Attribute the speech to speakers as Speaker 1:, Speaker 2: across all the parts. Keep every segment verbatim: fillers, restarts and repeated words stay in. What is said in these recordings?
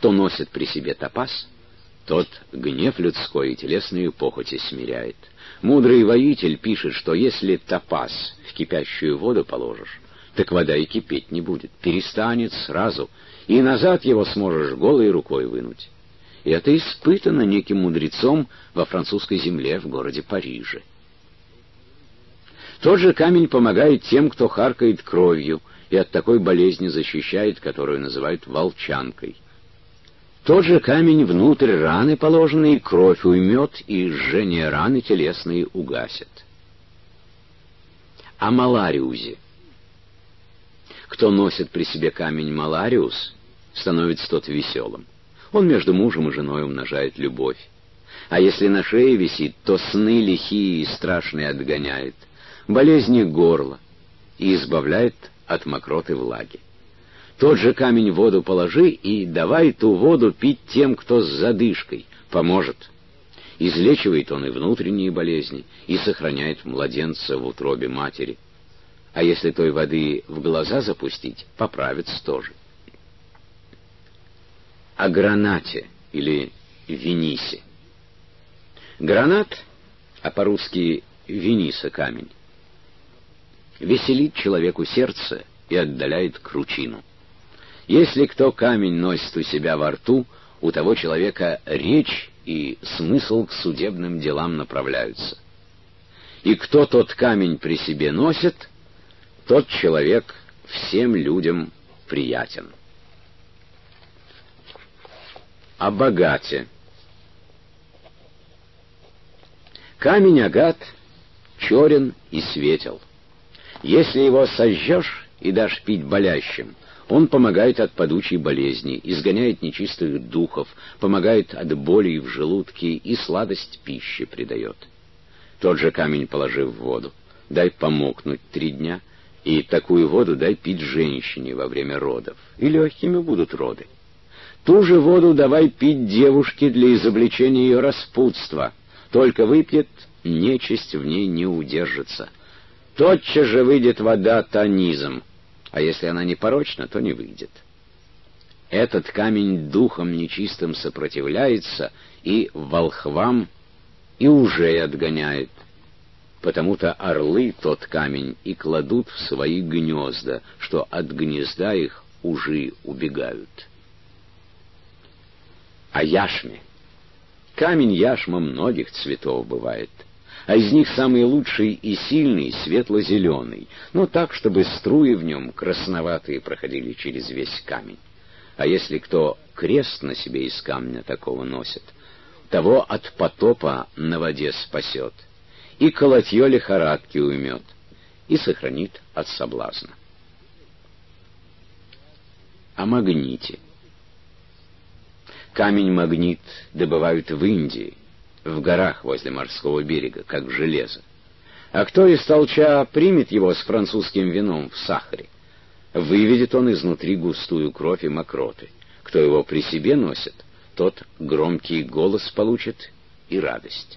Speaker 1: Кто носит при себе топаз, тот гнев людской и телесные похоти смиряет. Мудрый воитель пишет, что если топаз в кипящую воду положишь, так вода и кипеть не будет, перестанет сразу, и назад его сможешь голой рукой вынуть. И это испытано неким мудрецом во французской земле в городе Париже. Тот же камень помогает тем, кто харкает кровью, и от такой болезни защищает, которую называют волчанкой. Тот же камень внутрь раны положенный кровь уймет, и жжение раны телесные угасит. О малариузе. Кто носит при себе камень малариус, становится тот веселым. Он между мужем и женой умножает любовь. А если на шее висит, то сны лихие и страшные отгоняет, болезни горла и избавляет от мокроты влаги. Тот же камень в воду положи, и давай ту воду пить тем, кто с задышкой, поможет. Излечивает он и внутренние болезни, и сохраняет младенца в утробе матери. А если той воды в глаза запустить, поправится тоже. О гранате или венисе. Гранат, а по-русски вениса камень, веселит человеку сердце и отдаляет кручину. Если кто камень носит у себя во рту, у того человека речь и смысл к судебным делам направляются. И кто тот камень при себе носит, тот человек всем людям приятен. О богате. Камень агат черен и светел. Если его сожжешь и дашь пить болящим, он помогает от падучей болезни, изгоняет нечистых духов, помогает от боли в желудке и сладость пищи придает. Тот же камень положи в воду, дай помокнуть три дня, и такую воду дай пить женщине во время родов, и легкими будут роды. Ту же воду давай пить девушке для изобличения ее распутства, только выпьет, нечисть в ней не удержится. Тотчас же выйдет вода тонизом, а если она непорочна, то не выйдет. Этот камень духом нечистым сопротивляется и волхвам, и ужей отгоняет. Потому-то орлы тот камень и кладут в свои гнезда, что от гнезда их ужи убегают. О яшме. Камень яшма многих цветов бывает, а из них самый лучший и сильный светло-зеленый, но так, чтобы струи в нем красноватые проходили через весь камень. А если кто крест на себе из камня такого носит, того от потопа на воде спасет, и колотье лихорадки уймет, и сохранит от соблазна. О магните. Камень-магнит добывают в Индии, в горах возле морского берега, как железо. А кто из толча примет его с французским вином в сахаре, выведет он изнутри густую кровь и мокроты. Кто его при себе носит, тот громкий голос получит и радость.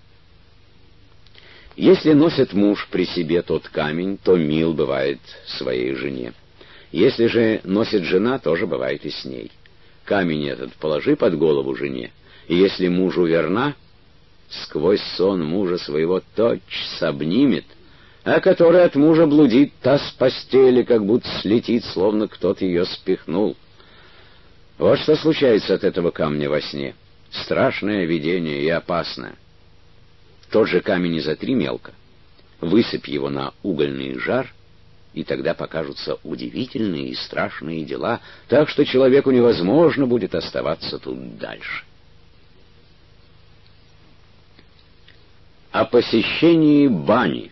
Speaker 1: Если носит муж при себе тот камень, то мил бывает своей жене. Если же носит жена, тоже бывает и с ней. Камень этот положи под голову жене, и если мужу верна, сквозь сон мужа своего тотчас обнимет, а который от мужа блудит, та с постели как будто слетит, словно кто-то ее спихнул. Вот что случается от этого камня во сне. Страшное видение и опасное. Тот же камень изотри мелко, высыпь его на угольный жар, и тогда покажутся удивительные и страшные дела, так что человеку невозможно будет оставаться тут дальше. О посещении бани.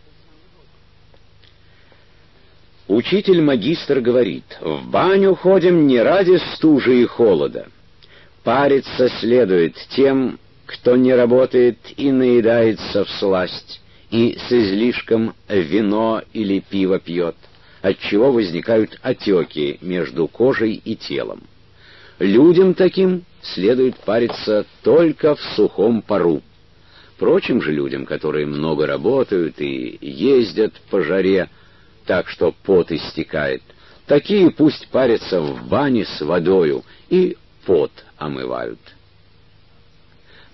Speaker 1: Учитель-магистр говорит: в баню ходим не ради стужи и холода. Париться следует тем, кто не работает и наедается всласть, и с излишком вино или пиво пьет, отчего возникают отеки между кожей и телом. Людям таким следует париться только в сухом пару. Прочим же людям, которые много работают и ездят по жаре, так что пот истекает, такие пусть парятся в бане с водою и пот омывают.